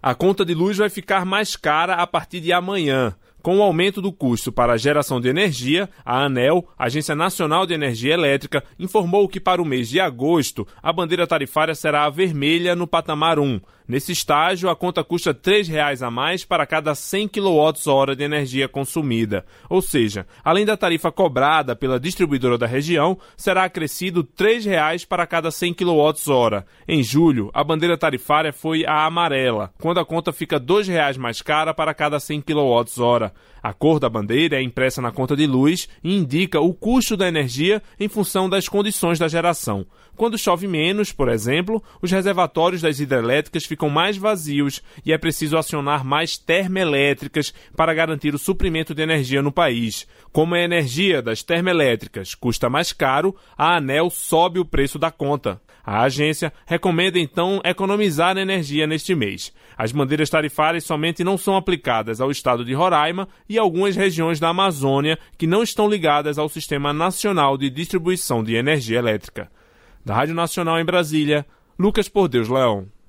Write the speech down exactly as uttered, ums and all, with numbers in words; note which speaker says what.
Speaker 1: A conta de luz vai ficar mais cara a partir de amanhã. Com o aumento do custo para a geração de energia, a ANEEL, Agência Nacional de Energia Elétrica, informou que para o mês de agosto, a bandeira tarifária será a vermelha no patamar um. Nesse estágio, a conta custa três reais a mais para cada cem quilowatt-hora de energia consumida. Ou seja, além da tarifa cobrada pela distribuidora da região, será acrescido três reais para cada cem quilowatt-hora. Em julho, a bandeira tarifária foi a amarela, quando a conta fica dois reais mais cara para cada cem quilowatt-hora. A cor da bandeira é impressa na conta de luz e indica o custo da energia em função das condições da geração. Quando chove menos, por exemplo, os reservatórios das hidrelétricas ficam mais vazios e é preciso acionar mais termoelétricas para garantir o suprimento de energia no país. Como a energia das termoelétricas custa mais caro, a ANEEL sobe o preço da conta. A agência recomenda, então, economizar energia neste mês. As bandeiras tarifárias somente não são aplicadas ao estado de Roraima e algumas regiões da Amazônia que não estão ligadas ao Sistema Nacional de Distribuição de Energia Elétrica. Da Rádio Nacional em Brasília, Lucas Por Deus Leão.